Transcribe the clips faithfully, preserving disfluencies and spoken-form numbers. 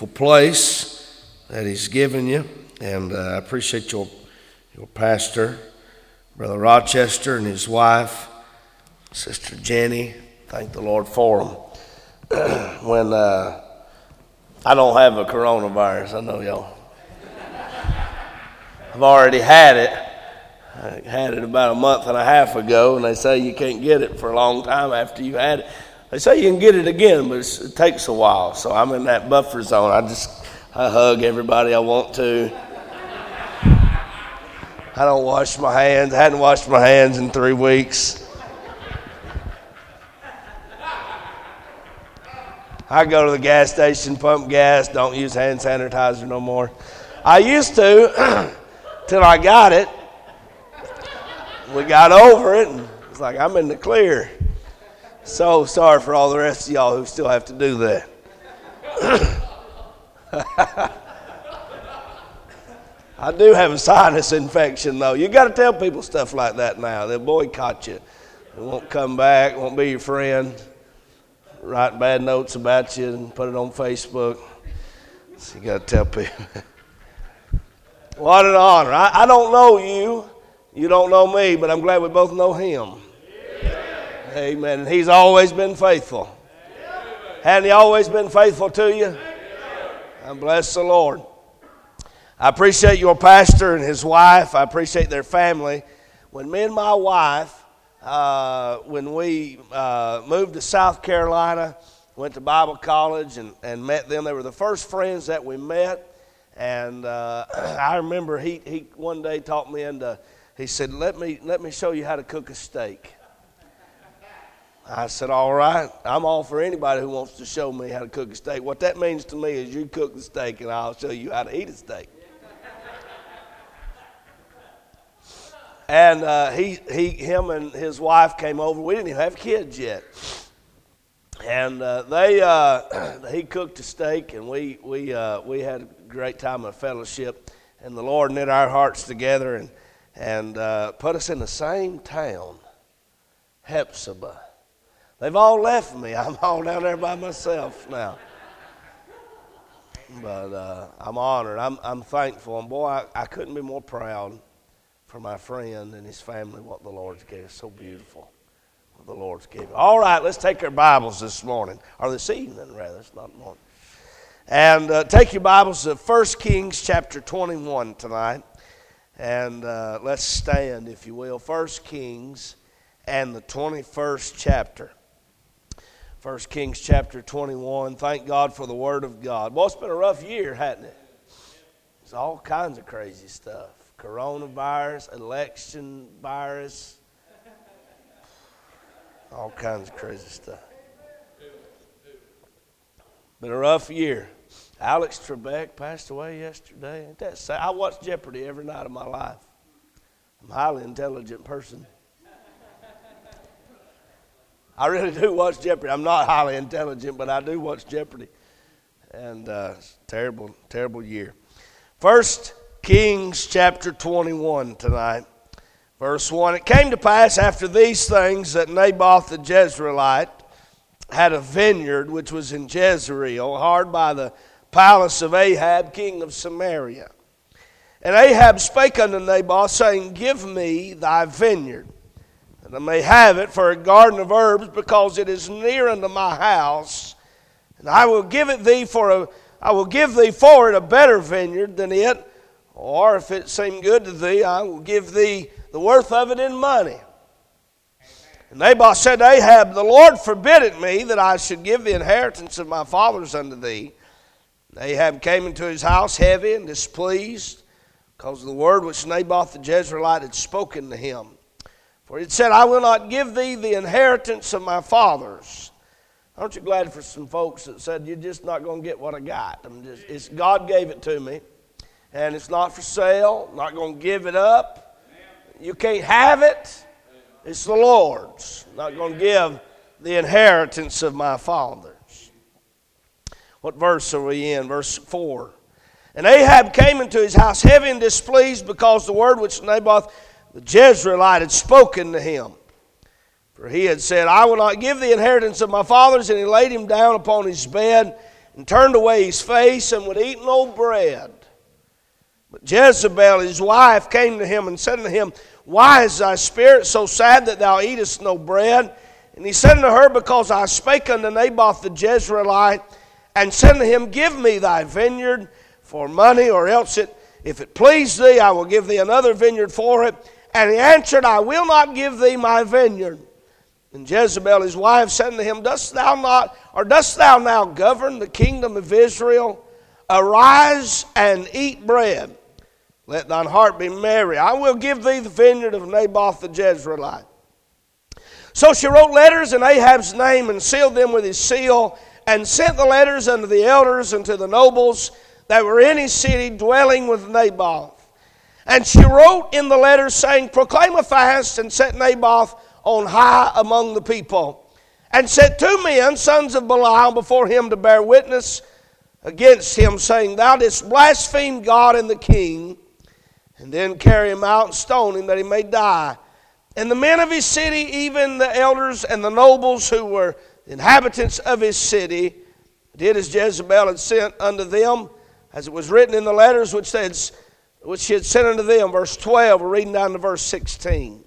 beautiful place that he's given you. And uh, I appreciate your, your pastor, Brother Rochester, and his wife, Sister Jenny. Thank the Lord for them. when uh, I don't have a coronavirus, I know y'all. I've already had it. I had it about a month and a half ago, and they say you can't get it for a long time after you had it. They say you can get it again, but it's, it takes a while. So I'm in that buffer zone. I just I hug everybody I want to. I don't wash my hands. I hadn't washed my hands in three weeks. I go to the gas station, pump gas, don't use hand sanitizer no more. I used to till I got it. We got over it, and it's like I'm in the clear. So sorry for all the rest of y'all who still have to do that. I do have a sinus infection, though. You got to tell people stuff like that now. They'll boycott you. They won't come back, won't be your friend, write bad notes about you and put it on Facebook. So you got to tell people. What an honor. I, I don't know you. You don't know me, but I'm glad we both know him. Yeah. Amen. And he's always been faithful. Yeah. Hasn't he always been faithful to you? Yeah. I bless the Lord. I appreciate your pastor and his wife. I appreciate their family. When me and my wife, uh, when we uh, moved to South Carolina, went to Bible college and, and met them, they were the first friends that we met. And uh, I remember he, he one day taught me into... He said, let me let me show you how to cook a steak. I said, all right. I'm all for anybody who wants to show me how to cook a steak. What that means to me is you cook the steak and I'll show you how to eat a steak. And uh, he, he, him and his wife came over. We didn't even have kids yet. And uh, they uh, he cooked a steak, and we we uh, we had a great time of fellowship. And the Lord knit our hearts together and and uh, put us in the same town, Hephzibah. They've all left me. I'm all down there by myself now. But uh, I'm honored. I'm I'm thankful. And boy, I, I couldn't be more proud for my friend and his family, what the Lord's given. It's so beautiful what the Lord's given. All right, let's take our Bibles this morning, or this evening rather. It's not morning. And uh, take your Bibles to First Kings chapter twenty-one tonight. And uh, let's stand, if you will. First Kings and the twenty-first chapter. First Kings chapter twenty-one. Thank God for the Word of God. Well, it's been a rough year, hasn't it? It's all kinds of crazy stuff. Coronavirus, election virus, all kinds of crazy stuff. Been a rough year. Alex Trebek passed away yesterday. Ain't that sad? I watch Jeopardy every night of my life. I'm a highly intelligent person. I really do watch Jeopardy. I'm not highly intelligent, but I do watch Jeopardy. And uh, it's a terrible, terrible year. First Kings chapter twenty-one tonight. Verse one. It came to pass after these things that Naboth the Jezreelite had a vineyard which was in Jezreel, hard by the palace of Ahab, king of Samaria. And Ahab spake unto Naboth, saying, Give me thy vineyard, that I may have it for a garden of herbs, because it is near unto my house, and I will give it thee for a I will give thee for it a better vineyard than it, or if it seem good to thee, I will give thee the worth of it in money. And Naboth said to Ahab, The Lord forbid it me that I should give the inheritance of my fathers unto thee. Ahab came into his house heavy and displeased, because of the word which Naboth the Jezreelite had spoken to him. For he had said, I will not give thee the inheritance of my fathers. Aren't you glad for some folks that said, you're just not going to get what I got? I'm just, it's, God gave it to me, and it's not for sale. I'm not going to give it up. You can't have it. It's the Lord's. I'm not going to give the inheritance of my fathers. What verse are we in? Verse four. And Ahab came into his house heavy and displeased, because the word which Naboth the Jezreelite had spoken to him. For he had said, I will not give the inheritance of my fathers. And he laid him down upon his bed, and turned away his face and would eat no bread. But Jezebel, his wife, came to him and said unto him, Why is thy spirit so sad that thou eatest no bread? And he said unto her, Because I spake unto Naboth the Jezreelite, and said unto him, Give me thy vineyard for money, or else it, if it please thee, I will give thee another vineyard for it. And he answered, I will not give thee my vineyard. And Jezebel his wife said unto him, Dost thou not, or dost thou now govern the kingdom of Israel? Arise and eat bread. Let thine heart be merry. I will give thee the vineyard of Naboth the Jezreelite. So she wrote letters in Ahab's name and sealed them with his seal, and sent the letters unto the elders and to the nobles that were in his city dwelling with Naboth. And she wrote in the letters, saying, Proclaim a fast, and set Naboth on high among the people. And set two men, sons of Belial, before him to bear witness against him, saying, Thou didst blaspheme God and the king. And then carry him out and stone him that he may die. And the men of his city, even the elders and the nobles who were inhabitants of his city, did as Jezebel had sent unto them, as it was written in the letters which, they had, which she had sent unto them. Verse twelve, we're reading down to verse sixteen.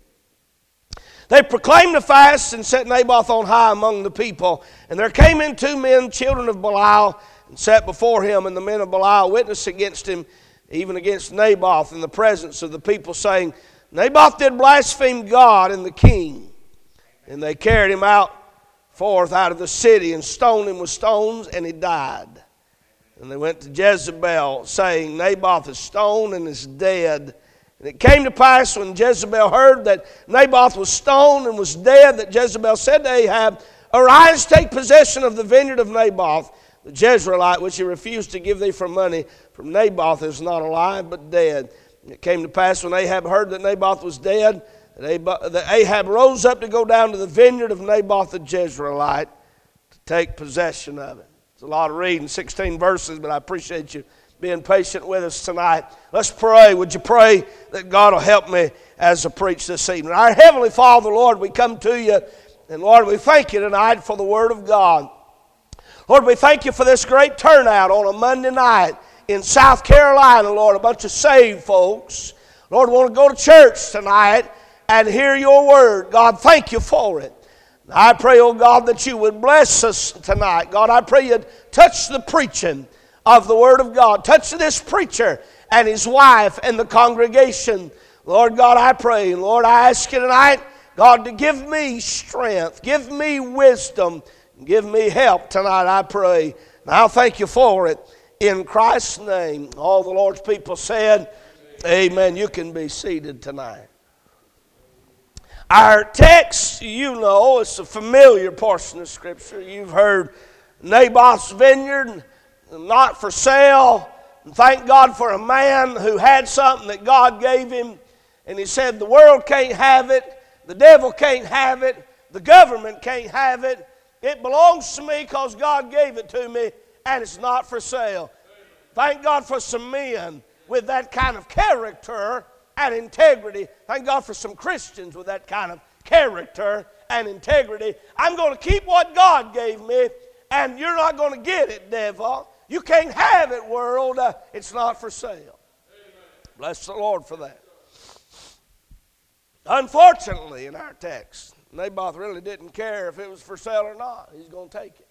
They proclaimed a fast and set Naboth on high among the people. And there came in two men, children of Belial, and sat before him. And the men of Belial witnessed against him, even against Naboth, in the presence of the people, saying, Naboth did blaspheme God and the king. And they carried him out forth out of the city and stoned him with stones, and he died. And they went to Jezebel, saying, Naboth is stoned and is dead. And it came to pass, when Jezebel heard that Naboth was stoned and was dead, that Jezebel said to Ahab, Arise, take possession of the vineyard of Naboth the Jezreelite, which he refused to give thee for money. From Naboth is not alive, but dead. And it came to pass, when Ahab heard that Naboth was dead, that Ahab rose up to go down to the vineyard of Naboth the Jezreelite to take possession of it. It's a lot of reading, sixteen verses, but I appreciate you being patient with us tonight. Let's pray. Would you pray that God will help me as I preach this evening? Our Heavenly Father, Lord, we come to you, and Lord, we thank you tonight for the Word of God. Lord, we thank you for this great turnout on a Monday night in South Carolina, Lord, a bunch of saved folks. Lord, we want to go to church tonight and hear your word. God, thank you for it. I pray, oh God, that you would bless us tonight. God, I pray you'd touch the preaching of the word of God. Touch this preacher and his wife and the congregation. Lord God, I pray. Lord, I ask you tonight, God, to give me strength, give me wisdom, give me help tonight, I pray. And I'll thank you for it. In Christ's name, all the Lord's people said, Amen. Amen. You can be seated tonight. Our text, you know, it's a familiar portion of Scripture. You've heard Naboth's vineyard, not for sale. And thank God for a man who had something that God gave him. And he said, the world can't have it. The devil can't have it. The government can't have it. It belongs to me because God gave it to me, and it's not for sale. Thank God for some men with that kind of character and integrity. Thank God for some Christians with that kind of character and integrity. I'm going to keep what God gave me, and you're not going to get it, devil. You can't have it, world. Uh, it's not for sale. Amen. Bless the Lord for that. Unfortunately, in our text, Naboth really didn't care if it was for sale or not. He's going to take it.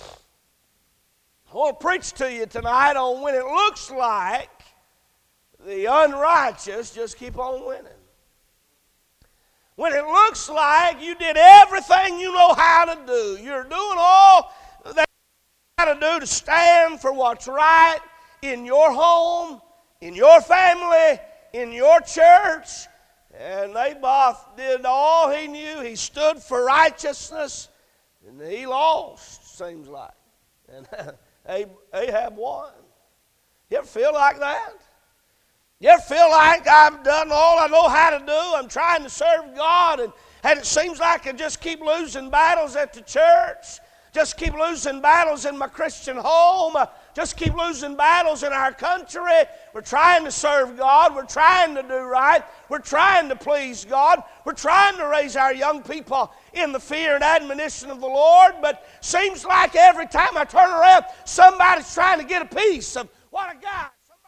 I want to preach to you tonight on when it looks like the unrighteous just keep on winning. When it looks like you did everything you know how to do. You're doing all that you know how to do to stand for what's right in your home, in your family, in your church. And Naboth did all he knew. He stood for righteousness, and he lost, seems like. And Ahab won. You ever feel like that? You ever feel like I've done all I know how to do? I'm trying to serve God, and, and it seems like I just keep losing battles at the church. just keep losing battles in my Christian home. Uh, just keep losing battles in our country. We're trying to serve God. We're trying to do right. We're trying to please God. We're trying to raise our young people in the fear and admonition of the Lord. But seems like every time I turn around, somebody's trying to get a piece of what I got.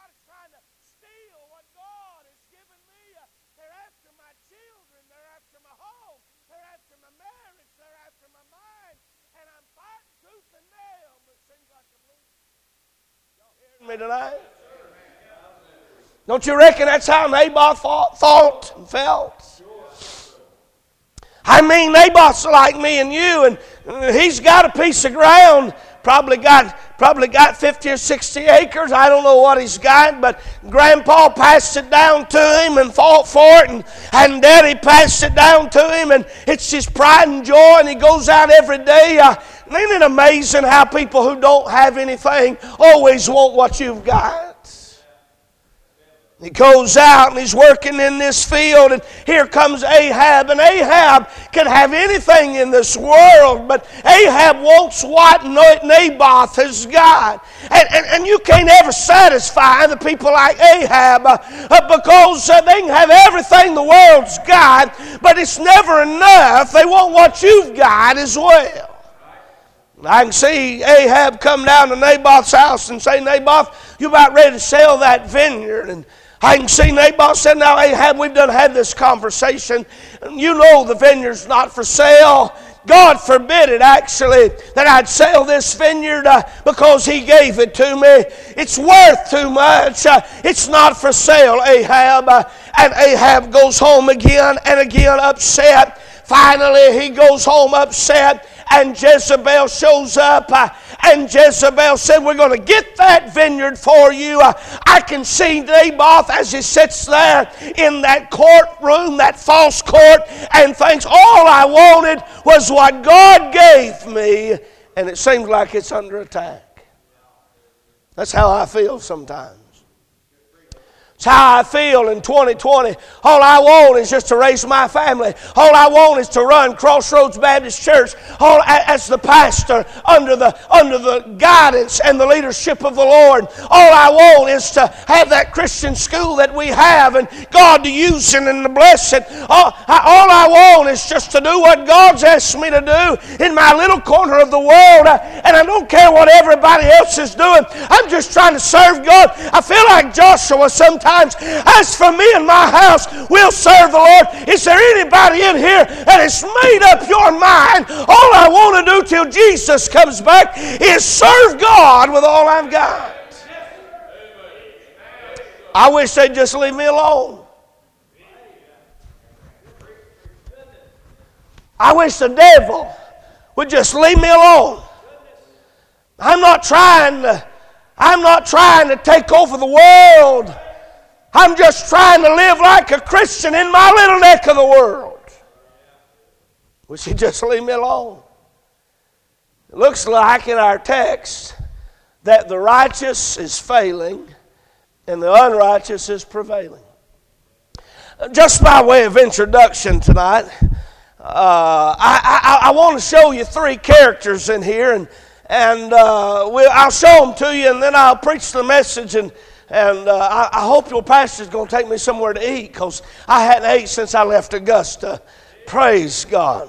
Me tonight. Don't you reckon that's how Naboth thought, thought and felt? I mean, Naboth's like me and you, and he's got a piece of ground. Probably got probably got fifty or sixty acres. I don't know what he's got, but Grandpa passed it down to him and fought for it, and, and Daddy passed it down to him, and it's his pride and joy, and he goes out every day. Uh, Isn't it amazing how people who don't have anything always want what you've got? He goes out and he's working in this field, and here comes Ahab. And Ahab can have anything in this world, but Ahab wants what Naboth has got. And, and, and you can't ever satisfy the people like Ahab uh, uh, because uh, they can have everything the world's got, but it's never enough. They want what you've got as well. I can see Ahab come down to Naboth's house and say, Naboth, you about ready to sell that vineyard? And I can see Naboth said, now Ahab, we've done had this conversation. You know the vineyard's not for sale. God forbid it, actually, that I'd sell this vineyard uh, because he gave it to me. It's worth too much. Uh, it's not for sale, Ahab. Uh, and Ahab goes home again and again upset. Finally, he goes home upset. And Jezebel shows up, uh, and Jezebel said, we're going to get that vineyard for you. Uh, I can see Naboth as he sits there in that courtroom, that false court, and thinks, all I wanted was what God gave me, and it seems like it's under attack. That's how I feel sometimes. It's how I feel in twenty twenty. All I want is just to raise my family. All I want is to run Crossroads Baptist Church all as the pastor under the, under the guidance and the leadership of the Lord. All I want is to have that Christian school that we have and God to use it and to bless it. All, I, all I want is just to do what God's asked me to do in my little corner of the world. And I don't care what everybody else is doing. I'm just trying to serve God. I feel like Joshua sometimes. As for me and my house, we'll serve the Lord. Is there anybody in here that has made up your mind? All I want to do till Jesus comes back is serve God with all I've got. I wish they'd just leave me alone. I wish the devil would just leave me alone. I'm not trying to, I'm not trying to take over the world. I'm just trying to live like a Christian in my little neck of the world. Wish he'd just leave me alone. It looks like in our text that the righteous is failing and the unrighteous is prevailing. Just by way of introduction tonight, uh, I, I, I want to show you three characters in here, and, and uh, we'll, I'll show them to you, and then I'll preach the message. And And uh, I, I hope your pastor's going to take me somewhere to eat, because I hadn't ate since I left Augusta. Praise God.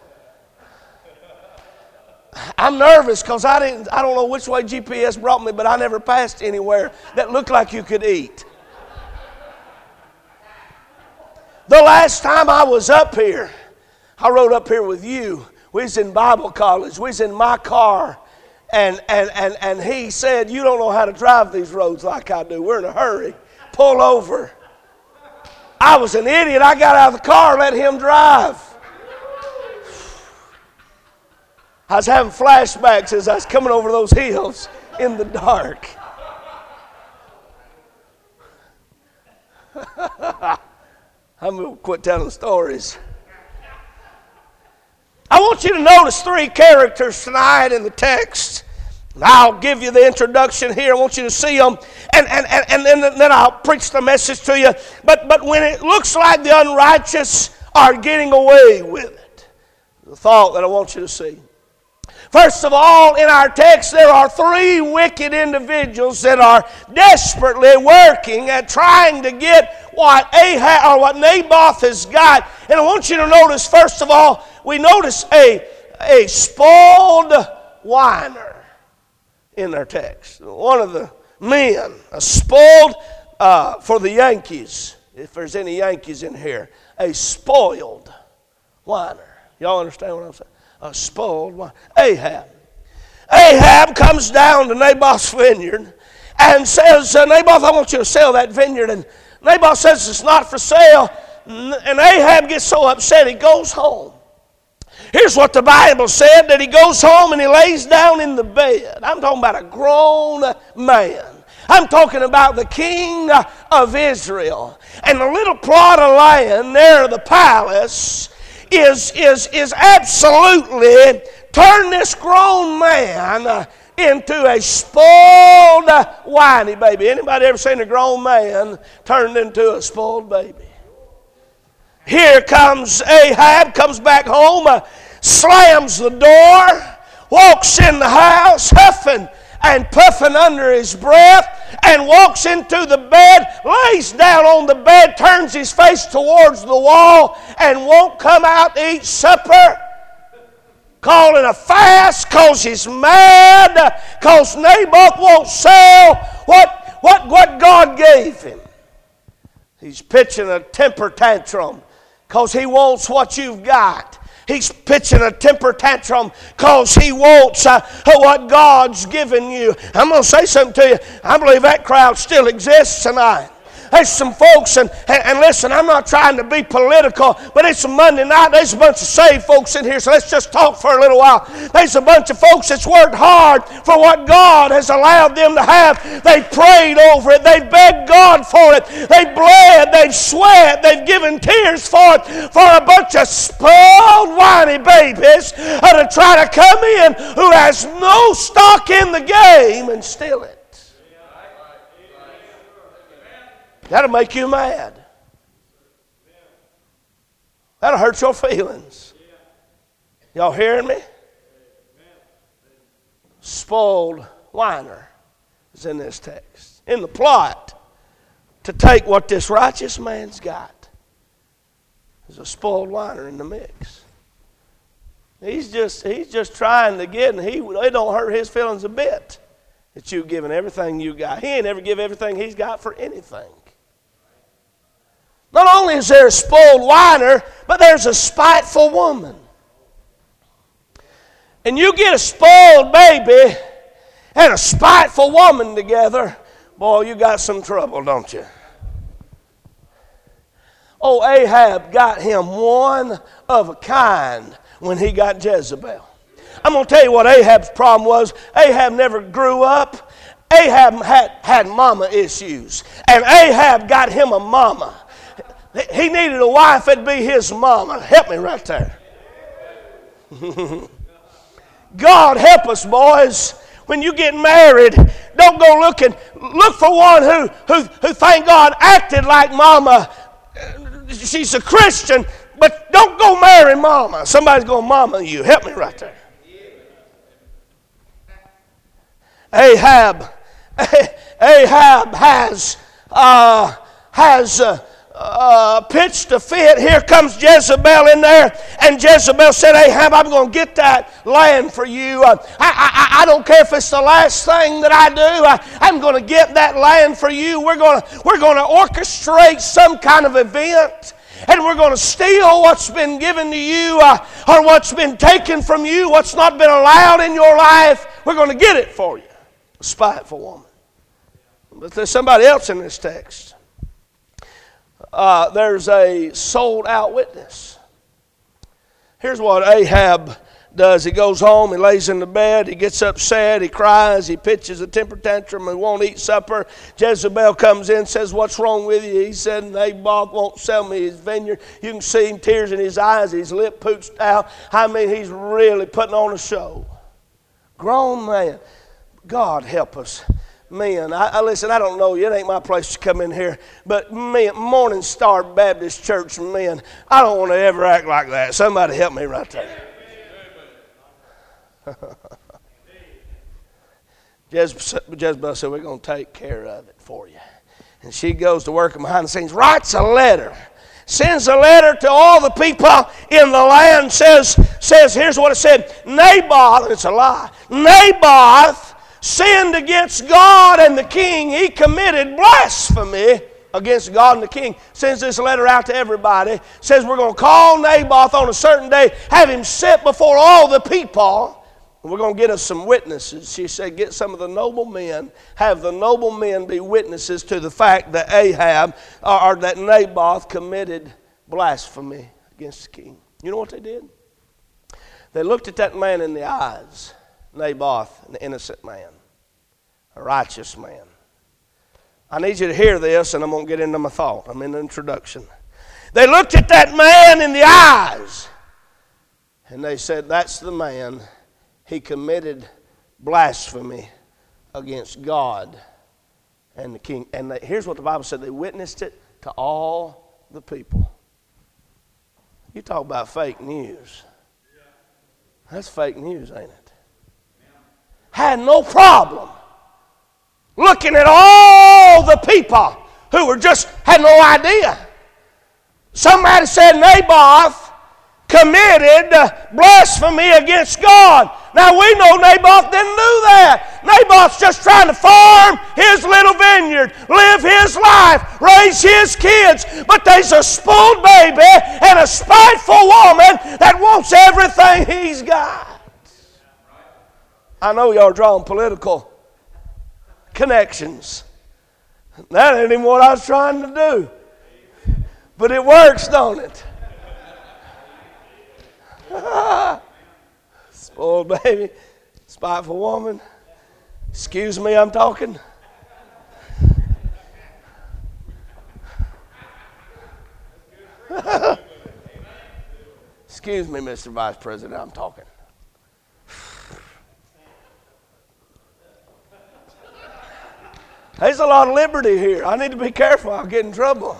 I'm nervous because I didn't. I don't know which way G P S brought me, but I never passed anywhere that looked like you could eat. The last time I was up here, I rode up here with you. We was in Bible college. We was in my car. And, and, and, and he said, you don't know how to drive these roads like I do. We're in a hurry. Pull over. I was an idiot. I got out of the car and let him drive. I was having flashbacks as I was coming over those hills in the dark. I'm going to quit telling stories. I want you to notice three characters tonight in the text. I'll give you the introduction here. I want you to see them, and, and, and, and then, then I'll preach the message to you. But, but when it looks like the unrighteous are getting away with it, the thought that I want you to see. First of all, in our text, there are three wicked individuals that are desperately working at trying to get what Ahab or what Naboth has got. And I want you to notice, first of all, we notice a, a spoiled whiner in their text. One of the men, a spoiled, uh, for the Yankees, if there's any Yankees in here, a spoiled whiner. Y'all understand what I'm saying? A spoiled whiner. Ahab. Ahab comes down to Naboth's vineyard and says, uh, Naboth, I want you to sell that vineyard. And Naboth says it's not for sale. And Ahab gets so upset he goes home. Here's what the Bible said, that he goes home and he lays down in the bed. I'm talking about a grown man. I'm talking about the king of Israel. And the little plot of land there, the palace, is, is, is absolutely turned this grown man into a spoiled whiny baby. Anybody ever seen a grown man turned into a spoiled baby? Here comes Ahab, comes back home, uh, slams the door, walks in the house, huffing and puffing under his breath, and walks into the bed, lays down on the bed, turns his face towards the wall, and won't come out to eat supper. Calling a fast, cause he's mad, cause Naboth won't sell what, what, what God gave him. He's pitching a temper tantrum because he wants what you've got. He's pitching a temper tantrum because he wants uh, what God's given you. I'm going to say something to you. I believe that crowd still exists tonight. There's some folks, and, and, and listen, I'm not trying to be political, but it's a Monday night. There's a bunch of saved folks in here, so let's just talk for a little while. There's a bunch of folks that's worked hard for what God has allowed them to have. They've prayed over it. They've begged God for it. They've bled. They've sweat. They've given tears for it. For a bunch of spoiled, whiny babies to try to come in who has no stock in the game and steal it. That'll make you mad. That'll hurt your feelings. Y'all hearing me? Spoiled whiner is in this text. In the plot to take what this righteous man's got. There's a spoiled whiner in the mix. He's just he's just trying to get, and he it don't hurt his feelings a bit that you've given everything you got. He ain't ever give everything he's got for anything. Not only is there a spoiled whiner, but there's a spiteful woman. And you get a spoiled baby and a spiteful woman together, boy, you got some trouble, don't you? Oh, Ahab got him one of a kind when he got Jezebel. I'm going to tell you what Ahab's problem was. Ahab never grew up. Ahab had, had mama issues. And Ahab got him a mama. He needed a wife that'd be his mama. Help me right there. God help us, boys. When you get married, don't go looking. Look for one who, who, who thank God, acted like mama. She's a Christian, but don't go marry mama. Somebody's going to mama you. Help me right there. Ahab, Ahab has, uh, has, uh, Uh, pitched a fit. Here comes Jezebel in there, and Jezebel said, Ahab, I'm going to get that land for you. Uh, I, I, I don't care if it's the last thing that I do. I, I'm going to get that land for you. We're going to we're going to orchestrate some kind of event, and we're going to steal what's been given to you, uh, or what's been taken from you, what's not been allowed in your life. We're going to get it for you. A spiteful woman. But there's somebody else in this text. Uh, there's a sold-out witness. Here's what Ahab does. He goes home, he lays in the bed, he gets upset, he cries, he pitches a temper tantrum, he won't eat supper. Jezebel comes in and says, what's wrong with you? He said, Naboth won't sell me his vineyard. You can see him, tears in his eyes, his lip pooched out. I mean, he's really putting on a show. Grown man. God help us. Men, I, I listen, I don't know you. It ain't my place to come in here. But men, Morning Star Baptist Church men, I don't want to ever act like that. Somebody help me right there. Jezebel said, we're going to take care of it for you. And she goes to work behind the scenes, writes a letter, sends a letter to all the people in the land, says, says here's what it said, Naboth, it's a lie, Naboth sinned against God and the king. He committed blasphemy against God and the king. Sends this letter out to everybody. Says we're going to call Naboth on a certain day, have him sit before all the people. We're going to get us some witnesses. She said, get some of the noble men, have the noble men be witnesses to the fact that Ahab, or, or that Naboth committed blasphemy against the king. You know what they did? They looked at that man in the eyes, Naboth, an innocent man, a righteous man. I need you to hear this, and I'm going to get into my thought. I'm in the introduction. They looked at that man in the eyes, and they said, that's the man. He committed blasphemy against God and the king. And they, here's what the Bible said. They witnessed it to all the people. You talk about fake news. That's fake news, ain't it? Had no problem looking at all the people who were just, had no idea. Somebody said Naboth committed blasphemy against God. Now we know Naboth didn't do that. Naboth's just trying to farm his little vineyard, live his life, raise his kids. But there's a spoiled baby and a spiteful woman that wants everything he's got. I know y'all drawing political connections. That ain't even what I was trying to do. But it works, don't it? Spoiled baby, spiteful woman. Excuse me, I'm talking. Excuse me, Mister Vice President, I'm talking. There's a lot of liberty here. I need to be careful. I'll get in trouble.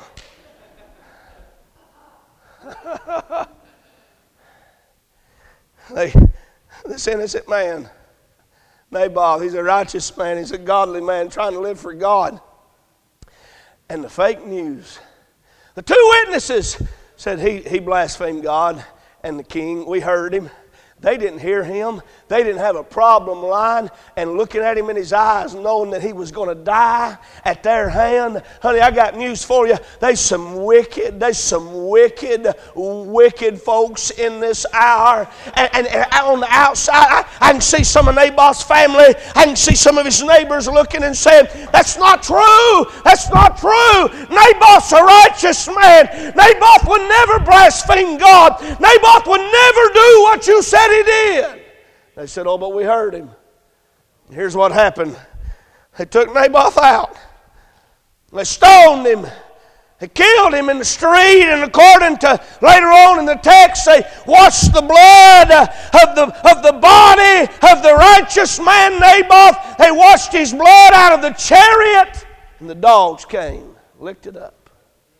They, this innocent man, Naboth, he's a righteous man. He's a godly man trying to live for God. And the fake news. The two witnesses said he, he blasphemed God and the king. We heard him. They didn't hear him. They didn't have a problem lying and looking at him in his eyes, knowing that he was going to die at their hand. Honey, I got news for you. There's some wicked, there's some wicked, wicked folks in this hour. And, and, and on the outside, I, I can see some of Naboth's family. I can see some of his neighbors looking and saying, that's not true. That's not true. Naboth's a righteous man. Naboth would never blaspheme God. Naboth would never do what you said he did. They said, oh, but we heard him. Here's what happened. They took Naboth out. They stoned him. They killed him in the street, and according to later on in the text, they washed the blood of the, of the body of the righteous man Naboth. They washed his blood out of the chariot, and the dogs came, licked it up.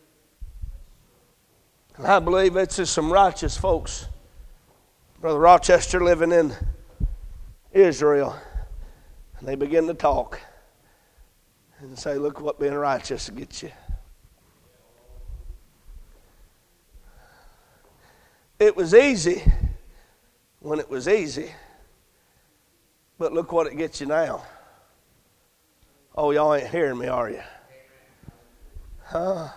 And I believe it's just some righteous folks, Brother Rochester, living in Israel, and they begin to talk and say, look what being righteous gets you. It was easy when it was easy, but look what it gets you now. Oh, y'all ain't hearing me, are you? Huh?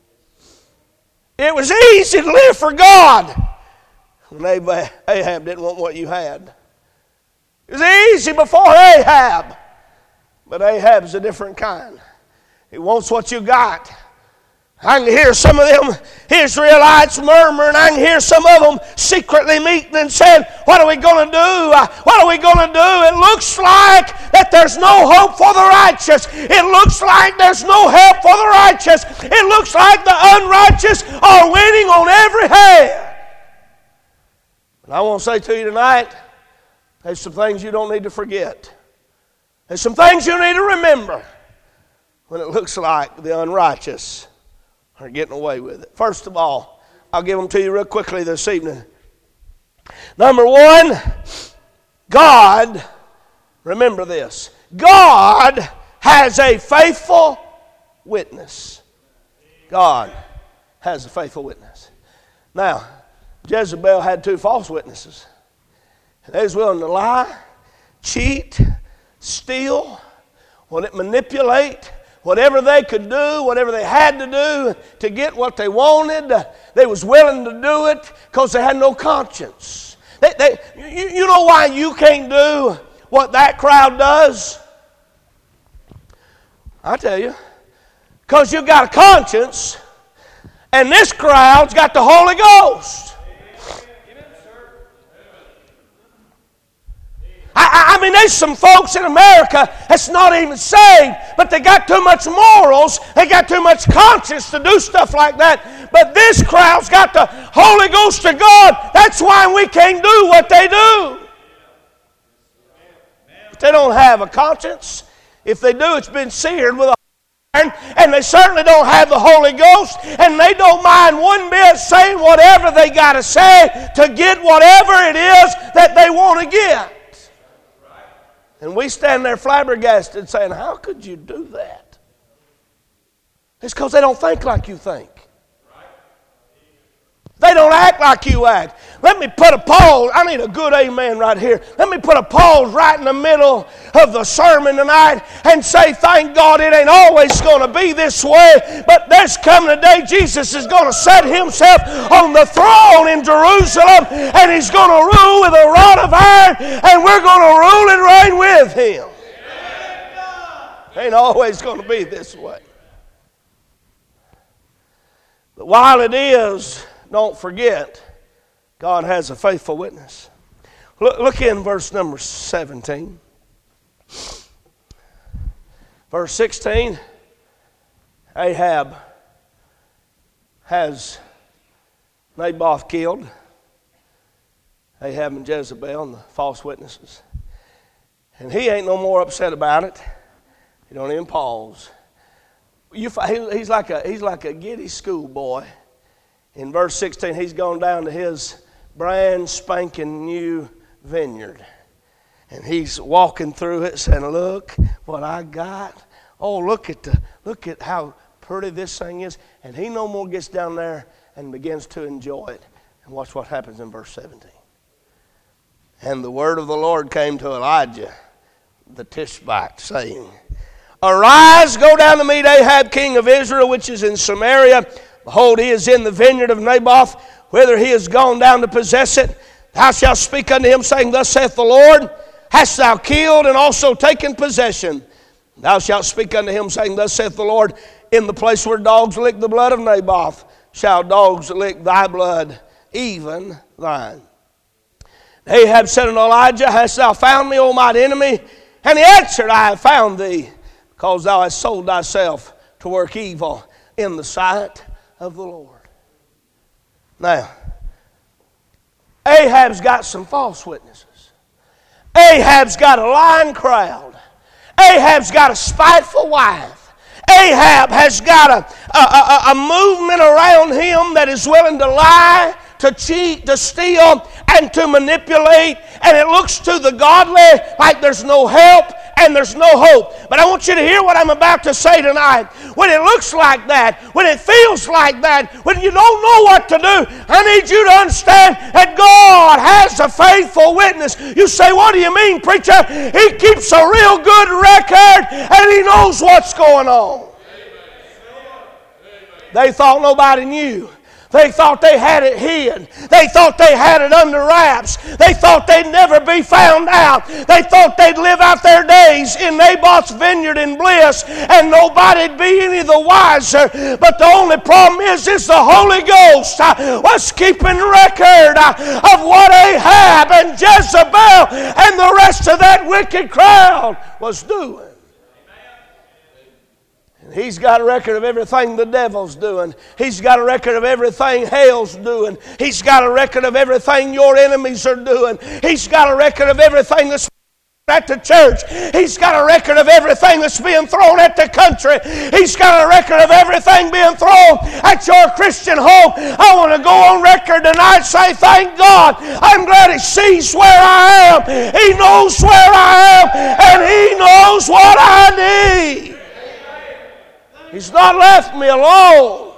It was easy to live for God when Ahab didn't want what you had. It was easy before Ahab, but Ahab's a different kind. He wants what you got. I can hear some of them Israelites murmuring. I can hear some of them secretly meeting and saying, what are we going to do? What are we going to do? It looks like that there's no hope for the righteous. It looks like there's no help for the righteous. It looks like the unrighteous are winning on every hand. And I want to say to you tonight, there's some things you don't need to forget. There's some things you need to remember when it looks like the unrighteous are getting away with it. First of all, I'll give them to you real quickly this evening. Number one, God, remember this, God has a faithful witness. God has a faithful witness. Now, Jezebel had two false witnesses. They was willing to lie, cheat, steal, manipulate, whatever they could do, whatever they had to do to get what they wanted. They was willing to do it because they had no conscience. They, they, you, you know why you can't do what that crowd does? I tell you, because you got a conscience, and this crowd's got the Holy Ghost. I, I mean, there's some folks in America that's not even saved, but they got too much morals, they got too much conscience to do stuff like that. But this crowd's got the Holy Ghost of God. That's why we can't do what they do. If they don't have a conscience, if they do, it's been seared with a iron, and they certainly don't have the Holy Ghost, and they don't mind one bit saying whatever they got to say to get whatever it is that they want to get. And we stand there flabbergasted saying, how could you do that? It's because they don't think like you think. They don't act like you act. Let me put a pause. I need a good amen right here. Let me put a pause right in the middle of the sermon tonight and say, thank God it ain't always going to be this way, but there's coming a day Jesus is going to set himself on the throne in Jerusalem, and he's going to rule with a rod of iron, and we're going to rule and reign with him. It ain't always going to be this way. But while it is, don't forget, God has a faithful witness. Look, look in verse number seventeen. Verse sixteen, Ahab has Naboth killed. Ahab and Jezebel and the false witnesses. And he ain't no more upset about it. He don't even pause. You, he's like a he's like a giddy schoolboy. In verse sixteen, he's gone down to his brand spanking new vineyard. And he's walking through it saying, look what I got. Oh, look at the look at how pretty this thing is. And he no more gets down there and begins to enjoy it. And watch what happens in verse seventeen. And the word of the Lord came to Elijah the Tishbite, saying, arise, go down to meet Ahab, king of Israel, which is in Samaria. Behold, he is in the vineyard of Naboth, whither he is gone down to possess it. Thou shalt speak unto him, saying, thus saith the Lord, hast thou killed and also taken possession? Thou shalt speak unto him, saying, thus saith the Lord, in the place where dogs lick the blood of Naboth, shall dogs lick thy blood, even thine. Ahab said unto Elijah, hast thou found me, O mine enemy? And he answered, I have found thee, because thou hast sold thyself to work evil in the sight of the Lord. Now, Ahab's got some false witnesses. Ahab's got a lying crowd. Ahab's got a spiteful wife. Ahab has got a, a, a, a movement around him that is willing to lie, to cheat, to steal, and to manipulate. And it looks to the godly like there's no help and there's no hope. But I want you to hear what I'm about to say tonight. When it looks like that, when it feels like that, when you don't know what to do, I need you to understand that God has a faithful witness. You say, what do you mean, preacher? He keeps a real good record and he knows what's going on. They thought nobody knew. They thought they had it hid. They thought they had it under wraps. They thought they'd never be found out. They thought they'd live out their days in Naboth's vineyard in bliss and nobody'd be any the wiser. But the only problem is, is the Holy Ghost uh, was keeping record uh, of what Ahab and Jezebel and the rest of that wicked crowd was doing. He's got a record of everything the devil's doing. He's got a record of everything hell's doing. He's got a record of everything your enemies are doing. He's got a record of everything that's at the church. He's got a record of everything that's being thrown at the country. He's got a record of everything being thrown at your Christian home. I want to go on record tonight and say, thank God. I'm glad He sees where I am. He knows where I am. And He knows what I need. He's not left me alone.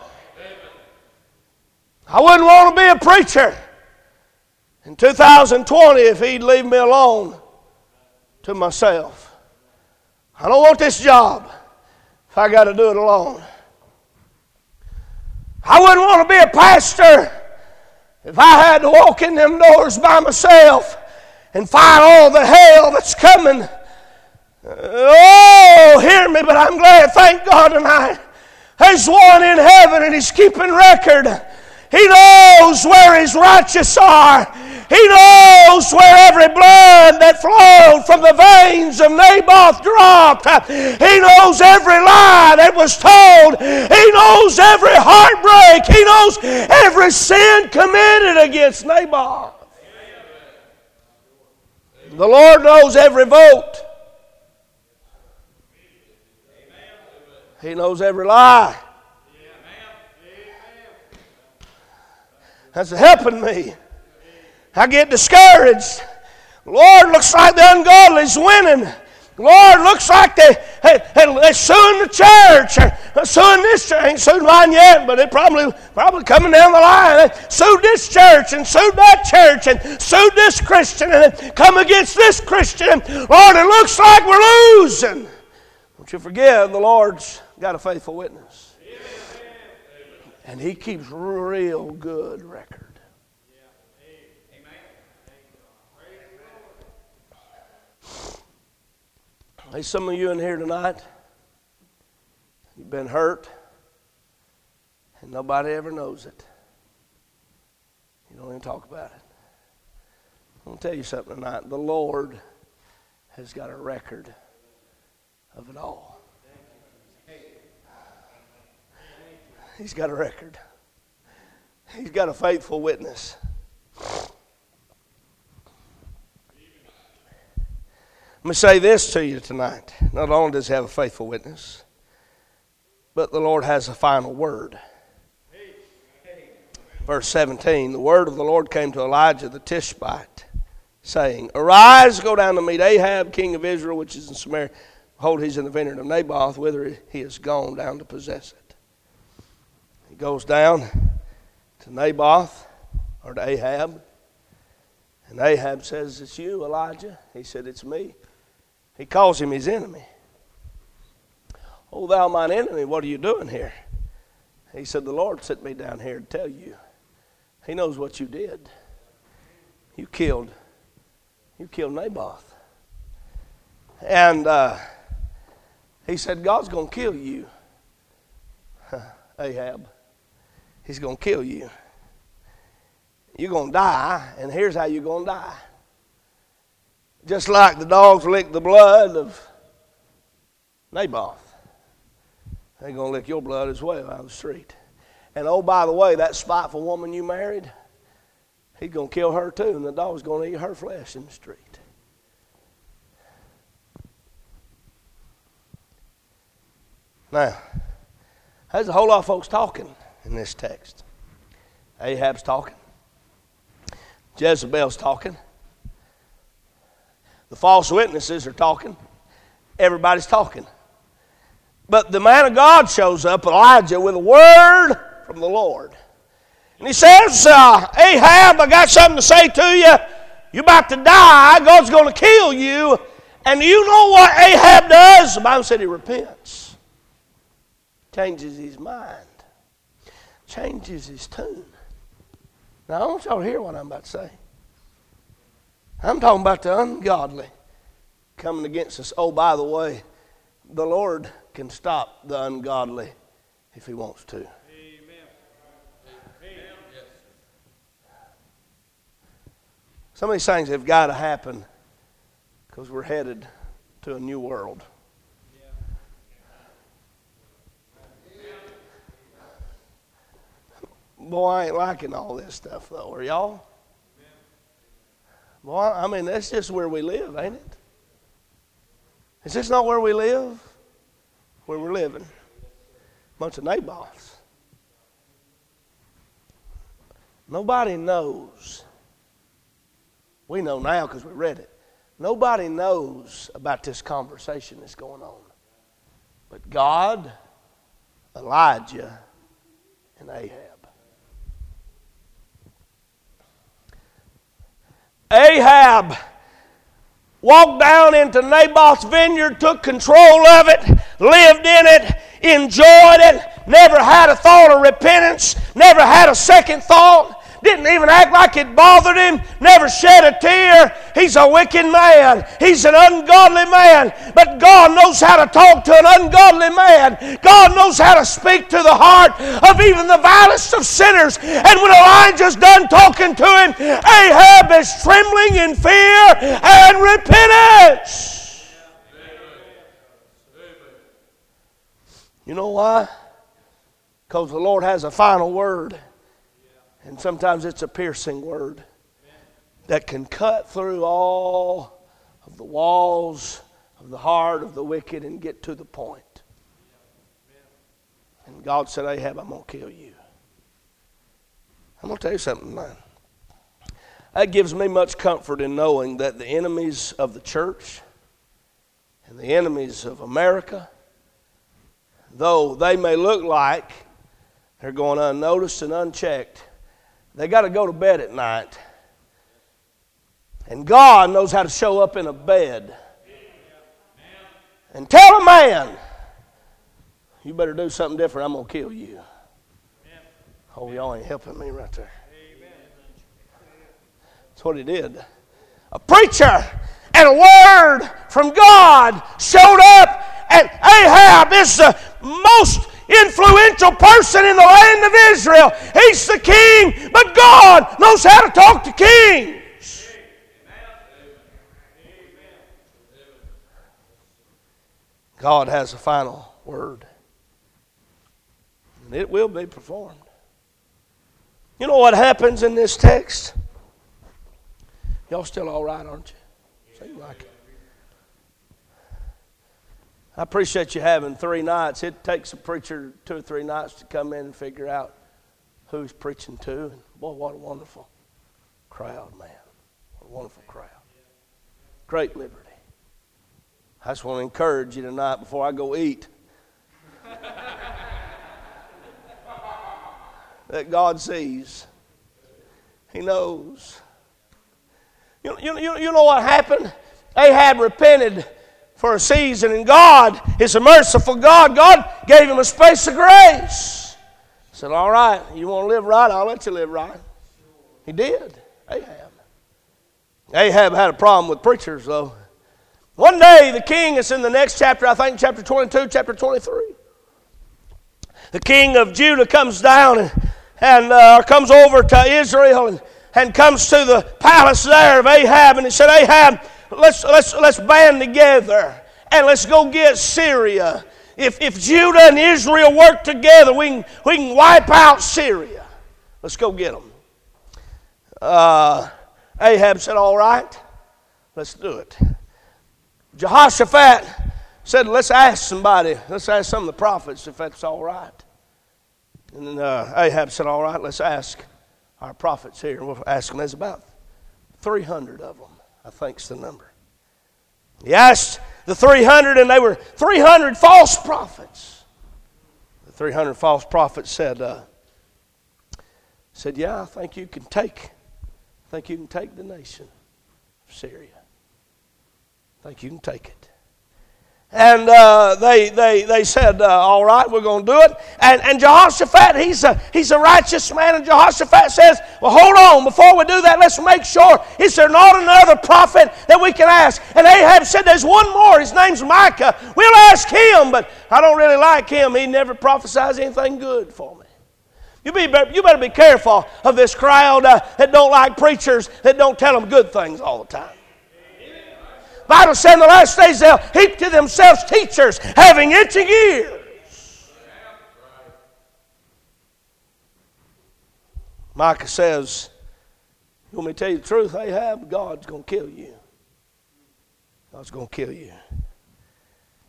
I wouldn't want to be a preacher in two thousand twenty if He'd leave me alone to myself. I don't want this job if I got to do it alone. I wouldn't want to be a pastor if I had to walk in them doors by myself and fight all the hell that's coming. Oh, hear me, but I'm glad, thank God tonight, there's one in heaven and He's keeping record. He knows where His righteous are. He knows where every blood that flowed from the veins of Naboth dropped. He knows every lie that was told. He knows every heartbreak. He knows every sin committed against Naboth. The Lord knows every vote. He knows every lie. That's helping me. I get discouraged. Lord, looks like the ungodly's winning. Lord, looks like they, they, they're suing the church. Or suing this church. Ain't sued mine yet, but it probably probably coming down the line. They sued this church and sued that church and sued this Christian and come against this Christian. Lord, it looks like we're losing. Don't you forget, the Lord's got a faithful witness. And He keeps real good record. There's some of you in here tonight, you've been hurt, and nobody ever knows it. You don't even talk about it. I'm going to tell you something tonight. The Lord has got a record of it all. He's got a record. He's got a faithful witness. Let me say this to you tonight. Not only does He have a faithful witness, but the Lord has a final word. Verse seventeen, the word of the Lord came to Elijah the Tishbite, saying, Arise, go down to meet Ahab, king of Israel, which is in Samaria. Behold, he's in the vineyard of Naboth, whither he is gone down to possess it. He goes down to Naboth, or to Ahab, and Ahab says, It's you, Elijah? He said, It's me. He calls him his enemy. Oh, thou mine enemy, what are you doing here? He said, The Lord sent me down here to tell you. He knows what you did. You killed, you killed Naboth. And uh, he said, God's going to kill you, Ahab. He's going to kill you. You're going to die, and here's how you're going to die. Just like the dogs lick the blood of Naboth, they're going to lick your blood as well out of the street. And oh, by the way, that spiteful woman you married, He's going to kill her too, and the dog's going to eat her flesh in the street. Now, there's a whole lot of folks talking in this text. Ahab's talking. Jezebel's talking. The false witnesses are talking. Everybody's talking. But the man of God shows up, Elijah, with a word from the Lord. And he says, uh, Ahab, I got something to say to you. You're about to die. God's going to kill you. And you know what Ahab does? The Bible said he repents. Changes his mind. Changes his tune. Now, I want y'all to hear what I'm about to say. I'm talking about the ungodly coming against us. Oh, by the way, the Lord can stop the ungodly if He wants to. Amen. Some of these things have got to happen because we're headed to a new world. Boy, I ain't liking all this stuff, though. Are y'all? Boy, I mean, that's just where we live, ain't it? Is this not where we live? Where we're living? A bunch of Naboths. Nobody knows. We know now because we read it. Nobody knows about this conversation that's going on. But God, Elijah, and Ahab. Ahab walked down into Naboth's vineyard, took control of it, lived in it, enjoyed it, never had a thought of repentance, never had a second thought, didn't even act like it bothered him, never shed a tear. He's a wicked man. He's an ungodly man. But God knows how to talk to an ungodly man. God knows how to speak to the heart of even the vilest of sinners. And when Elijah's done talking to him, Ahab is trembling in fear and repentance. You know why? Because the Lord has a final word. And sometimes it's a piercing word that can cut through all of the walls of the heart of the wicked and get to the point. And God said, Ahab, I'm going to kill you. I'm going to tell you something, man. That gives me much comfort in knowing that the enemies of the church and the enemies of America, though they may look like they're going unnoticed and unchecked, they got to go to bed at night. And God knows how to show up in a bed and tell a man, you better do something different, I'm going to kill you. Oh, y'all ain't helping me right there. That's what he did. A preacher and a word from God showed up, and Ahab is the most influential person in the land of Israel. He's the king, but God knows how to talk to kings. God has a final word, and it will be performed. You know what happens in this text? Y'all still all right, aren't you? Seem like it. I appreciate you having three nights. It takes a preacher two or three nights to come in and figure out who he's preaching to. And boy, what a wonderful crowd, man. What a wonderful crowd. Great liberty. I just want to encourage you tonight before I go eat that God sees. He knows. You, you, you, you know what happened? Ahab repented for a season, and God is a merciful God. God gave him a space of grace. He said, all right, you want to live right, I'll let you live right. He did, Ahab. Ahab had a problem with preachers, though. One day, the king, it's in the next chapter, I think chapter twenty-two, chapter twenty-three. The king of Judah comes down and, and uh, comes over to Israel and, and comes to the palace there of Ahab, and he said, Ahab, Let's let's let's band together and let's go get Syria. If if Judah and Israel work together, we can we can wipe out Syria. Let's go get them. Uh, Ahab said, "All right, let's do it." Jehoshaphat said, "Let's ask somebody. Let's ask some of the prophets if that's all right." And uh, Ahab said, "All right, let's ask our prophets here." We'll ask them. There's about three hundred of them. I think's the number. He asked the three hundred, and they were three hundred false prophets. The three hundred false prophets said, uh, said, "Yeah, I think you can take, I think you can take the nation of Syria. I think you can take it." And uh, they they they said, uh, all right, we're going to do it. And and Jehoshaphat, he's a, he's a righteous man. And Jehoshaphat says, well, hold on. Before we do that, let's make sure. Is there not another prophet that we can ask? And Ahab said, there's one more. His name's Micah. We'll ask him, but I don't really like him. He never prophesies anything good for me. You, be, you better be careful of this crowd uh, that don't like preachers, that don't tell them good things all the time. The Bible said in the last days they'll heap to themselves teachers having itching ears. Micah says, you want me to tell you the truth, Ahab? God's going to kill you. God's going to kill you.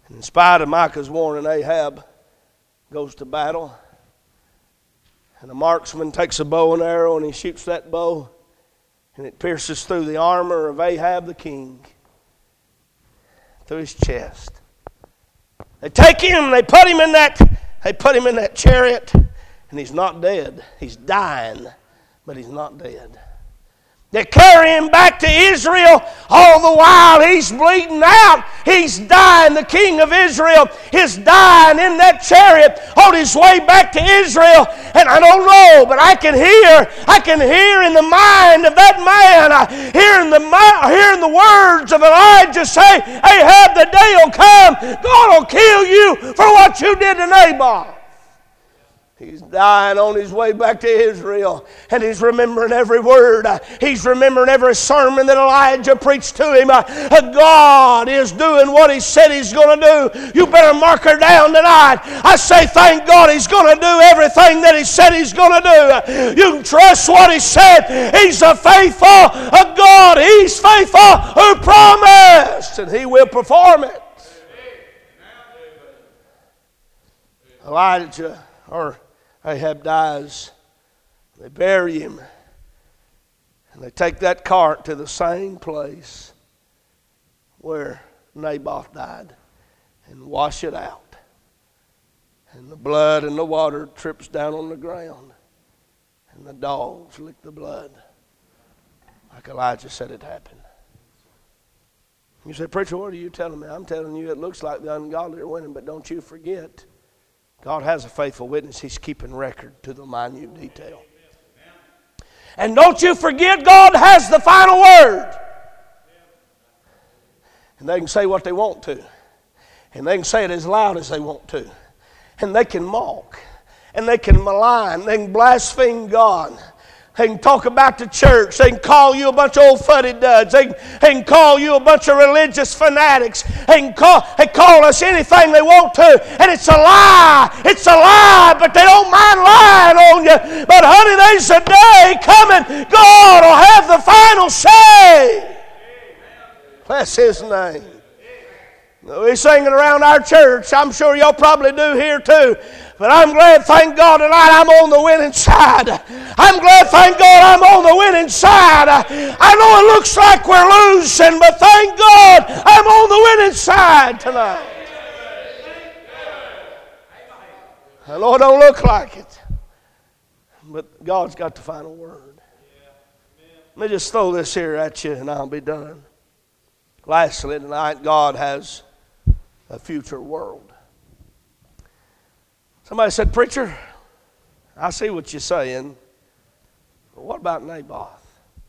And in spite of Micah's warning, Ahab goes to battle. And a marksman takes a bow and arrow and he shoots that bow. And it pierces through the armor of Ahab the king, through his chest. They take him and they put him in that, they put him in that chariot. And he's not dead. He's dying, but he's not dead. They carry him back to Israel. All the while he's bleeding out. He's dying. The king of Israel is dying in that chariot on his way back to Israel. And I don't know, but I can hear, I can hear in the mind of that man, I hear in the, hearing the words of Elijah say, Ahab, the day will come, God will kill you for what you did to Naboth. He's dying on his way back to Israel, and he's remembering every word. He's remembering every sermon that Elijah preached to him. God is doing what he said he's going to do. You better mark her down tonight. I say thank God he's going to do everything that he said he's going to do. You can trust what he said. He's a faithful a God. He's faithful who promised, and he will perform it. Elijah, or Ahab dies. They bury him. And they take that cart to the same place where Naboth died and wash it out. And the blood and the water trips down on the ground. And the dogs lick the blood. Like Elijah said it happened. You say, preacher, what are you telling me? I'm telling you it looks like the ungodly are winning, but don't you forget, God has a faithful witness. He's keeping record to the minute detail. And don't you forget, God has the final word. And they can say what they want to. And they can say it as loud as they want to. And they can mock. And they can malign. They can blaspheme God. They can talk about the church. They can call you a bunch of old fuddy duds. They can, they can call you a bunch of religious fanatics. They can call, they call us anything they want to. And it's a lie. It's a lie, but they don't mind lying on you. But honey, there's a day coming. God will have the final say. Bless His name. We sing it around our church. I'm sure y'all probably do here too. But I'm glad, thank God, tonight I'm on the winning side. I'm glad, thank God, I'm on the winning side. I know it looks like we're losing, but thank God I'm on the winning side tonight. I know it don't look like it, but God's got the final word. Let me just throw this here at you and I'll be done. Lastly tonight, God has a future world. Somebody said, preacher, I see what you're saying, but what about Naboth?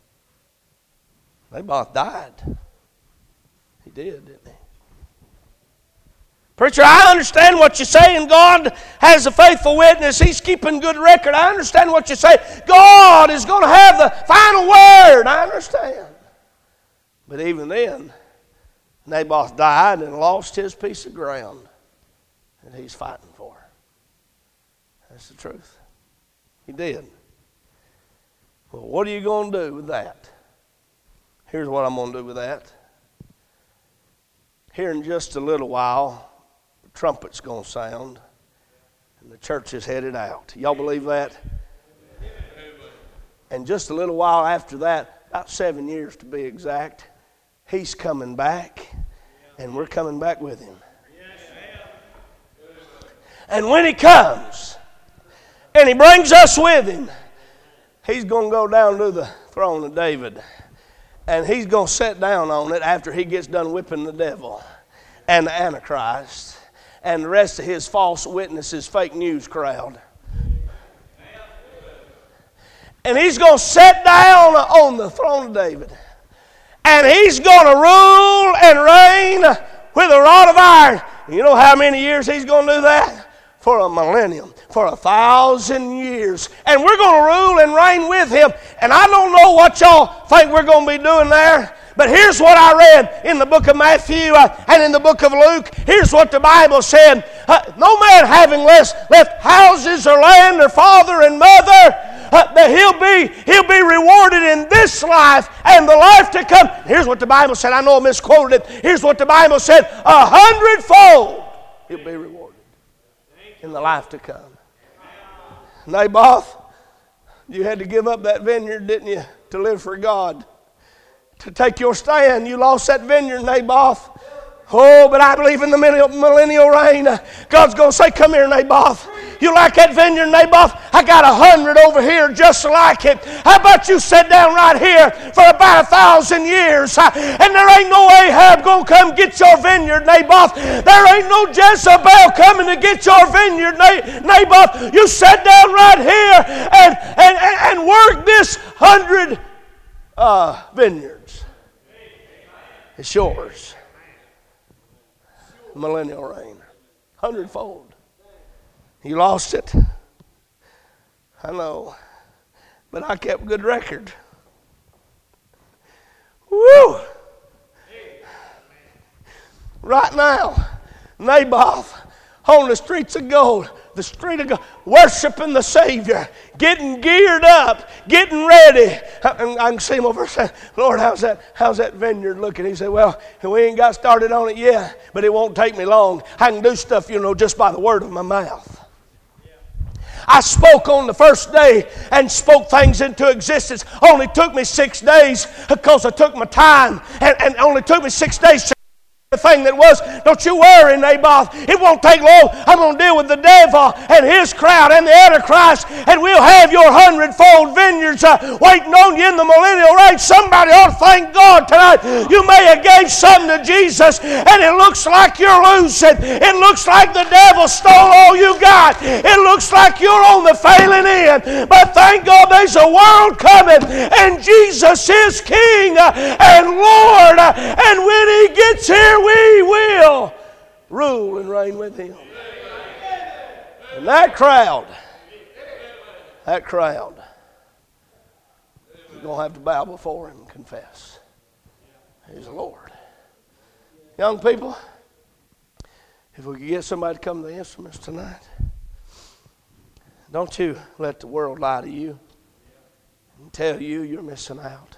Naboth died. He did, didn't he? Preacher, I understand what you're saying. God has a faithful witness. He's keeping good record. I understand what you say. God is going to have the final word. I understand. But even then, Naboth died and lost his piece of ground that he's fighting for. That's the truth. He did. Well, what are you going to do with that? Here's what I'm going to do with that. Here in just a little while, the trumpet's going to sound, and the church is headed out. Y'all believe that? And just a little while after that, about seven years to be exact, He's coming back, and we're coming back with Him. And when He comes, and He brings us with Him, He's going to go down to the throne of David. And He's going to sit down on it after He gets done whipping the devil and the Antichrist and the rest of his false witnesses, fake news crowd. And He's going to sit down on the throne of David. And He's going to rule and reign with a rod of iron. You know how many years He's going to do that? For a millennium, for a thousand years. And we're going to rule and reign with Him. And I don't know what y'all think we're going to be doing there. But here's what I read in the book of Matthew uh, and in the book of Luke. Here's what the Bible said. Uh, no man having less, left houses or land or father and mother uh, that he'll be, he'll be rewarded in this life and the life to come. Here's what the Bible said. I know I misquoted it. Here's what the Bible said. A hundredfold he'll be rewarded in the life to come. Naboth, you had to give up that vineyard, didn't you, to live for God, to take your stand. You lost that vineyard, Naboth. Oh, but I believe in the millennial reign. God's going to say, come here, Naboth. You like that vineyard, Naboth? I got a hundred over here just like it. How about you sit down right here for about a thousand years? And there ain't no Ahab going to come get your vineyard, Naboth. There ain't no Jezebel coming to get your vineyard, Naboth. You sit down right here and, and, and work this hundred uh, vineyards. It's yours. Millennial reign. Hundredfold. You lost it. I know. But I kept good record. Woo! Right now, Naboth on the streets of gold, the street of gold, worshiping the Savior, getting geared up, getting ready. I, I can see him over there saying, Lord, how's that, how's that vineyard looking? He said, well, we ain't got started on it yet, but it won't take me long. I can do stuff, you know, just by the word of my mouth. I spoke on the first day and spoke things into existence. Only took me six days because I took my time, and, and only took me six days to the thing that was. Don't you worry, Naboth. It won't take long. I'm going to deal with the devil and his crowd and the Antichrist, and we'll have your hundredfold vineyards uh, waiting on you in the millennial reign. Somebody ought to thank God tonight. You may have gave something to Jesus, and it looks like you're losing. It looks like the devil stole all you got. It looks like you're on the failing end. But thank God there's a world coming, and Jesus is King uh, and Lord. Uh, and when He gets here, we will rule and reign with Him. And that crowd, that crowd, you're going to have to bow before Him and confess He's the Lord. Young people, if we could get somebody to come to the instruments tonight, don't you let the world lie to you and tell you you're missing out.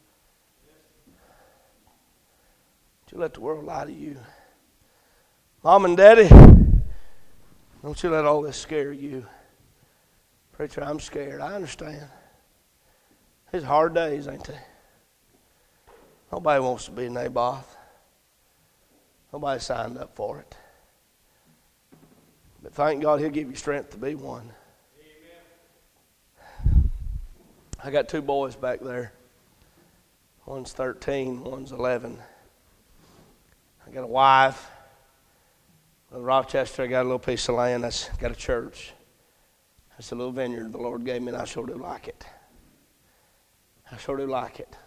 Don't you let the world lie to you. Mom and Daddy, don't you let all this scare you. Preacher, I'm scared. I understand. It's hard days, ain't they? Nobody wants to be Naboth. Nobody signed up for it. But thank God He'll give you strength to be one. Amen. I got two boys back there. One's thirteen, one's eleven. I got a wife. In Rochester, I got a little piece of land. That's got a church. That's a little vineyard the Lord gave me, and I sure do like it. I sure do like it.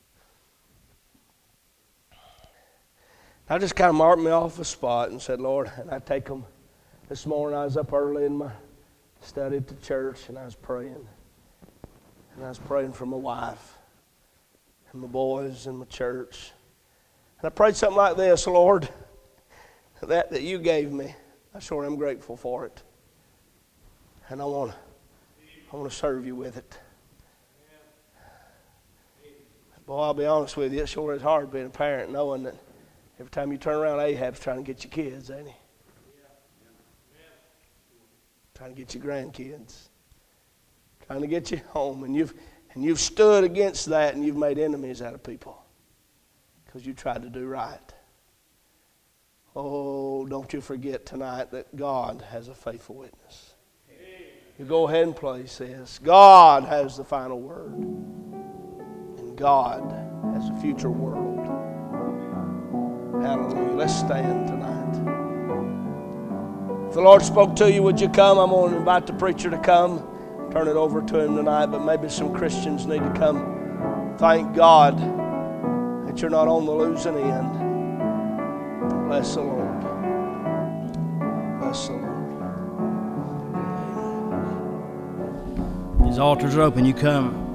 I just kind of marked me off a spot and said, Lord, and I take them. This morning I was up early in my study at the church, and I was praying. And I was praying for my wife and my boys and my church. And I prayed something like this, Lord, that that you gave me, I sure am grateful for it. And I want to I want to serve you with it. Boy, I'll be honest with you, it sure is hard being a parent knowing that every time you turn around, Ahab's trying to get your kids, ain't he? Trying to get your grandkids. Trying to get you home. And you've, and you've stood against that, and you've made enemies out of people. Because you tried to do right. Oh, don't you forget tonight that God has a faithful witness. You go ahead and play, says, God has the final word. And God has a future world. Hallelujah. Let's stand tonight. If the Lord spoke to you, would you come? I'm going to invite the preacher to come. Turn it over to him tonight, but maybe some Christians need to come. Thank God that you're not on the losing end. Bless the Lord. Bless the Lord. These altars are open. You come.